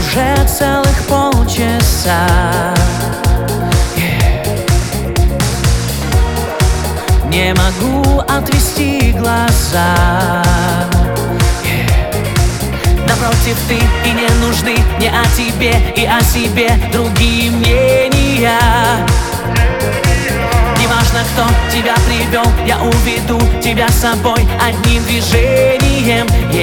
уже целых полчаса. Не могу отвести глаза. Напротив, ты и не нужны мне о тебе и о себе другие мнения. Неважно, кто тебя привел, я уведу тебя с собой одним движением.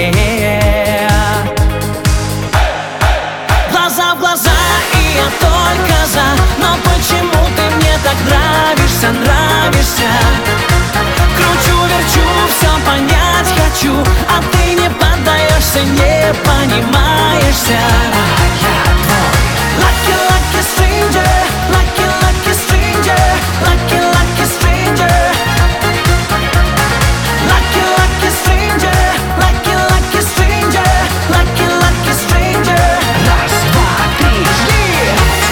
Глаза в глаза, и я только за. Но почему ты мне так нравишься, нравишься? Кручу-верчу, все понять хочу, а ты не поддаешься, не понимаешься. Lucky, lucky stranger, lucky, lucky stranger, lucky, lucky stranger. Lucky, lucky stranger, lucky, lucky stranger, lucky, lucky stranger. Раз, два, три, жди!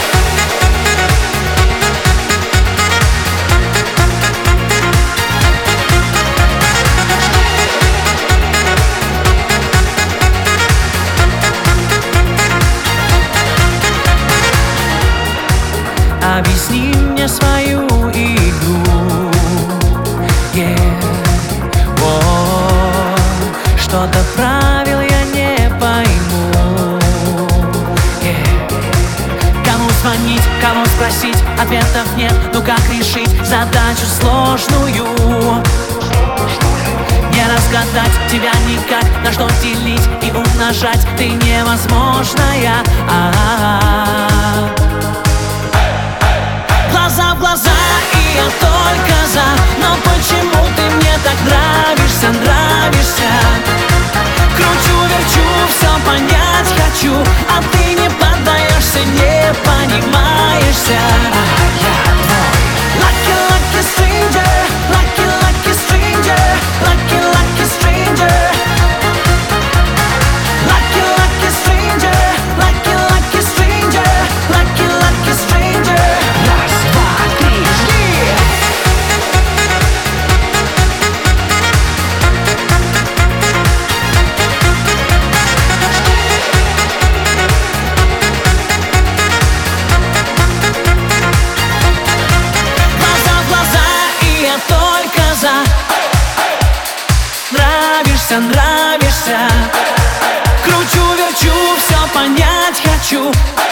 Объясни мне свою игру. Что-то правил я не пойму. Кому звонить, кого спросить, ответов нет. Ну как решить задачу сложную? Не разгадать тебя никак, на что делить и умножать ты невозможная. Глаза в глаза, и я только за. Но почему ты мне так нравишься, нравишься? Кручу-верчу, все понять хочу, а ты не поддаешься, не понимаешься. Lucky, lucky stranger, lucky, lucky stranger, lucky, lucky stranger. Lucky, lucky stranger, lucky, lucky stranger, lucky, lucky stranger. Раз, два, три, жди! Глаза в глаза, и я только за. Нравишься, нравишься. Кручу-верчу, все понять хочу.